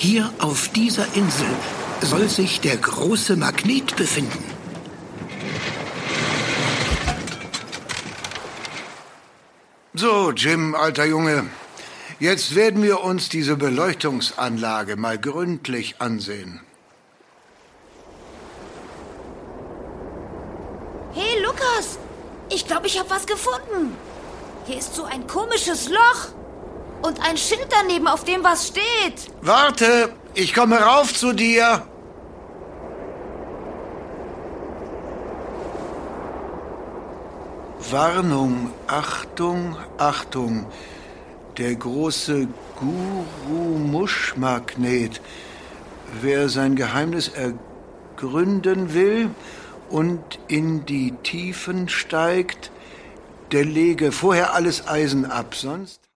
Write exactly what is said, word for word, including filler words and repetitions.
Hier auf dieser Insel soll sich der große Magnet befinden. So, Jim, alter Junge, jetzt werden wir uns diese Beleuchtungsanlage mal gründlich ansehen. Hey, Lukas, ich glaube, ich habe was gefunden. Hier ist so ein komisches Loch und ein Schild daneben, auf dem was steht. Warte, ich komme rauf zu dir. Warnung, Achtung, Achtung. Der große Guru-Musch-Magnet. Wer sein Geheimnis ergründen will und in die Tiefen steigt, der lege vorher alles Eisen ab, sonst...